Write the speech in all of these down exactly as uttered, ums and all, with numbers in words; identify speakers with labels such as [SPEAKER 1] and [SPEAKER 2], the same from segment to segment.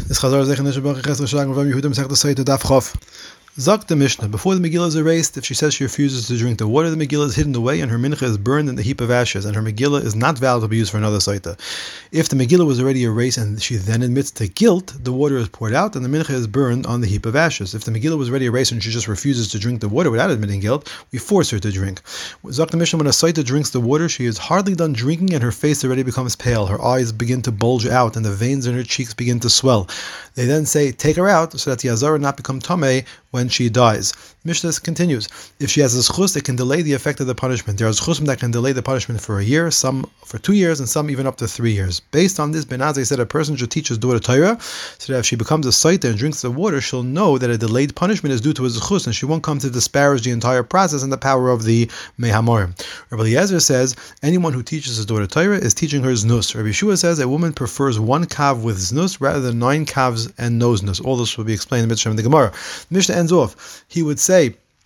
[SPEAKER 1] This Chazar Zech and Neshabach Ches Rashag Rav Yehuda Masech the Site Daf Chof. Zak the Mishnah. Before the Megillah is erased, if she says she refuses to drink the water, the Megillah is hidden away and her mincha is burned in the heap of ashes, and her Megillah is not valid to be used for another Saita. If the Megillah was already erased and she then admits to guilt, the water is poured out and the mincha is burned on the heap of ashes. If the Megillah was already erased and she just refuses to drink the water without admitting guilt, we force her to drink. Zak the Mishnah, when a Saita drinks the water, she is hardly done drinking and her face already becomes pale. Her eyes begin to bulge out and the veins in her cheeks begin to swell. They then say, take her out so that the Azara not become Tameh when she dies. Mishnah continues, if she has a zchus, it can delay the effect of the punishment. There are zchusim that can delay the punishment for a year, some for two years, and some even up to three years. Based on this, Ben Azai said a person should teach his daughter Torah, so that if she becomes a saita and drinks the water, she'll know that a delayed punishment is due to a zchus, and she won't come to disparage the entire process and the power of the mehamorim. Rabbi Eliezer says, anyone who teaches his daughter Torah is teaching her znus. Rabbi Yeshua says, a woman prefers one kav with znus rather than nine kavs and no znus. All this will be explained in Mitzvah and the Gemara. Mishnah ends off. He would say,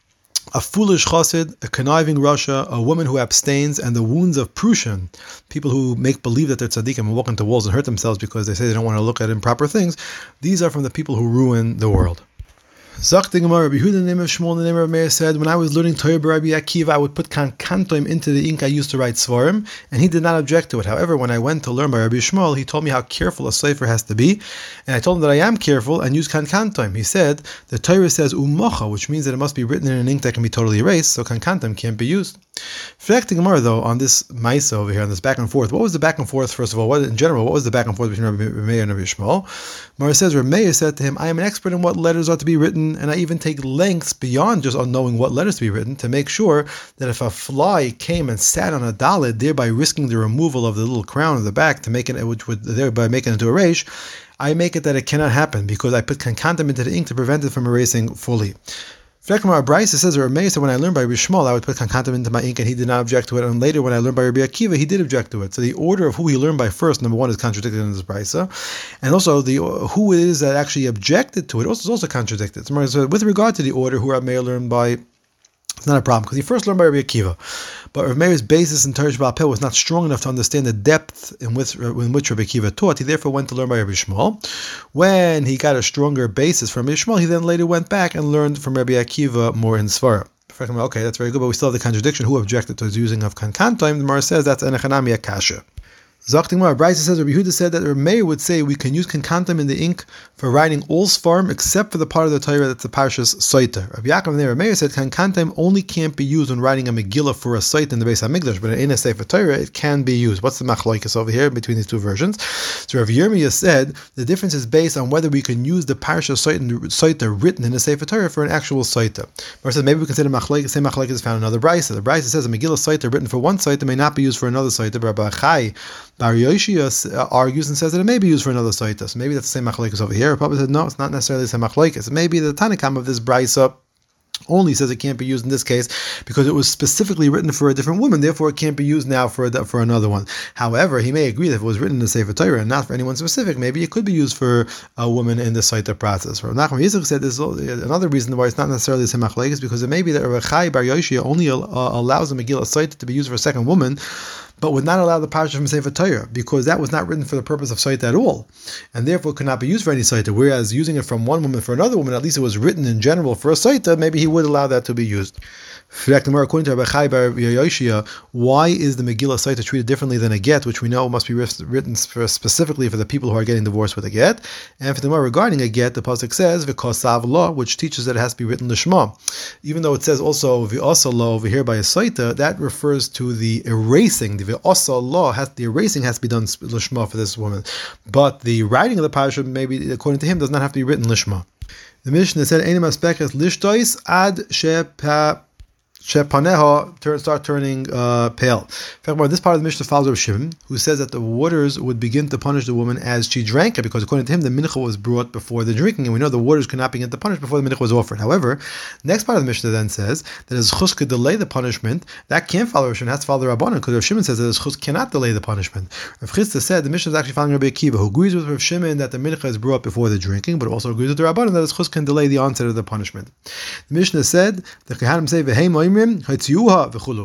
[SPEAKER 1] a foolish chassid, a conniving rasha, a woman who abstains, and the wounds of Prushan, people who make believe that they're tzaddikim and walk into walls and hurt themselves because they say they don't want to look at improper things, these are from the people who ruin the world. Zak the Gemara, Rabbi Yehuda, the name of Shmuel, the name of Meir said, when I was learning Torah by Rabbi Akiva, I would put kankantoim into the ink I used to write svarim, and he did not object to it. However, when I went to learn by Rabbi Shmuel, he told me how careful a sefer has to be, and I told him that I am careful and use kankantoim. He said, the Torah says umocha, which means that it must be written in an ink that can be totally erased, so kankantoim can't be used. Frek the Gemara, though, on this maisa over here, on this back and forth, what was the back and forth, first of all? What, in general, what was the back and forth between Rabbi Meir and Rabbi Shmuel? Gemara says, Rabbi Meir said to him, I am an expert in what letters are to be written, and I even take lengths beyond just on knowing what letters to be written to make sure that if a fly came and sat on a dalet, thereby risking the removal of the little crown of the back to make it, which would thereby make it into a resh, I make it that it cannot happen because I put kankantam into the ink to prevent it from erasing fully. Frekmar Bryce says, or Meir said, when I learned by Rabbi Shmuel, I would put kankantam into my ink, and he did not object to it. And later, when I learned by Rabbi Akiva, he did object to it. So the order of who he learned by first, number one, is contradicted in this brisa, and also the who it is that actually objected to it also is also contradicted. So with regard to the order, who Rabbi Meir learned by, it's not a problem because he first learned by Rabbi Akiva, but Rabbi Meir's basis in Torah Sheba'al Peh was not strong enough to understand the depth in which, in which Rabbi Akiva taught. He therefore went to learn by Rabbi Shmuel. When he got a stronger basis from Rabbi Shmuel, he then later went back and learned from Rabbi Akiva more in Svara. Okay, that's very good, but we still have the contradiction. Who objected to his using of kankantoim? The Gemara says that's an echanami akasha. Zaktimar Bryce says Rabbi Yehuda said that Rabbi Meir would say we can use kankantam in the ink for writing all svarim except for the part of the Torah that's the parshas Saita. Rabbi Yaakov and Rabbi Meir said kankantam only can't be used when writing a Megillah for a Saita in the Beis Hamikdash, but in a Sefer Torah it can be used. What's the machlokes over here between these two versions? So Rabbi Yirmiyah said the difference is based on whether we can use the parshas Saita written in a Sefer Torah for an actual Saita. Or said maybe we can say the machlokes, same machlokes is found in another Brisa. The Brisa says a Megillah Saita written for one Saita may not be used for another Saita. But Rabbi Chai Bar Yoshia argues and says that it may be used for another Saita. So maybe that's the same machlokes over here. Probably said no, it's not necessarily the same machlokes. Maybe the Tanakam of this brisa only says it can't be used in this case because it was specifically written for a different woman, therefore it can't be used now for a, for another one. However, he may agree that if it was written in the Sefer Torah and not for anyone specific, maybe it could be used for a woman in the Saita process. Rav Nachman Yitzchak said this is another reason why it's not necessarily the same machlokes, because it may be that Rabbi Chai Bar Yoshia only uh, allows the Megillah Saita to be used for a second woman, but would not allow the parsha from Sefer Torah because that was not written for the purpose of Saita at all, and therefore could not be used for any Saita. Whereas using it from one woman for another woman, at least it was written in general for a Saita, maybe he would allow that to be used. According to Rabbi Chai Bar Yoshia, why is the Megillah Saita treated differently than a get, which we know must be written for specifically for the people who are getting divorced with a get? And for the more regarding a get, the pasuk says v'kosav law, which teaches that it has to be written lishma. Even though it says also v'asa law over here by a Saita, that refers to the erasing. The v'asa law has the erasing has to be done lishma for this woman, but the writing of the parasha, maybe according to him, does not have to be written lishma. The Mishnah said einim aspekes lishtois ad shepa Shepaneha turn, start turning uh, pale. In fact, this part of the Mishnah follows Rav Shimon, who says that the waters would begin to punish the woman as she drank it, because according to him, the mincha was brought before the drinking, and we know the waters could not begin to punish before the mincha was offered. However, the next part of the Mishnah then says that as chus could delay the punishment, that can't follow Rav Shimon, has to follow the Rabbanan, because Rav Shimon says that as chus cannot delay the punishment. Rav Chisda said the Mishnah is actually following Rabbi Akiva, who agrees with Rav Shimon that the mincha is brought before the drinking, but also agrees with the Rabbanan that as chus can delay the onset of the punishment. The Mishnah said the Kehanim say v'hei moimrim haitziuha v'chulu.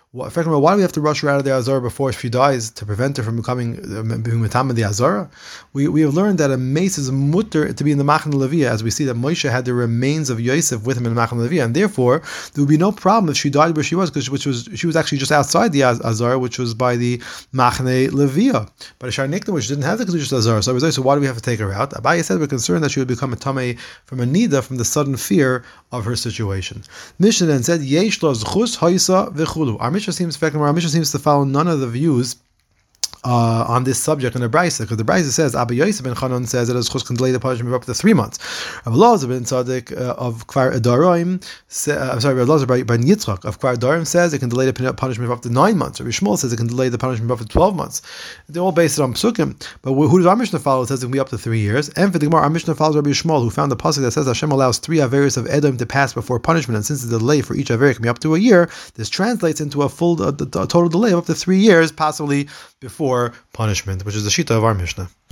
[SPEAKER 1] Why do we have to rush her out of the Azara before she dies to prevent her from becoming being Matam of the Azara? We we have learned that a mace is mutter to be in the Machane Leviyah, as we see that Moshe had the remains of Yosef with him in the Machane Leviyah, and therefore there would be no problem if she died where she was, because which was she was actually just outside the Azara, which was by the Machane Leviyah. But a Sharnikna, which didn't have the Kedushas Azara, so I was like, so why do we have to take her out? Abaye said we're concerned that she would become a Tamei from a Nida from the sudden fear of her situation. Mishnah then said, Yesh lo zchus haisa v'chulu. Our Mishnah seems our Mishnah seems to follow none of the views Uh, on this subject in the Brisa, because the Brisa says Abba Yosef ben Chanan says that a zchus can delay the punishment up to three months. Rabbi Elazar ben Tzaddik uh, of Kfar Adarim, uh, I'm sorry, Rabbi Elazar ben Yitzchak of Kfar Adarim says it can delay the punishment up to nine months. Rabbi Shmuel says it can delay the punishment up to twelve months. They're all based on Psukim. But who does our Mishnah follow? It says it can be up to three years. And for the Gemara, our Mishnah follows Rabbi Shmuel, who found the pasuk that says Hashem allows three averis of Edom to pass before punishment, and since the delay for each aver can be up to a year, this translates into a full, a, a total delay of up to three years, possibly before punishment, which is the shita of our Mishnah.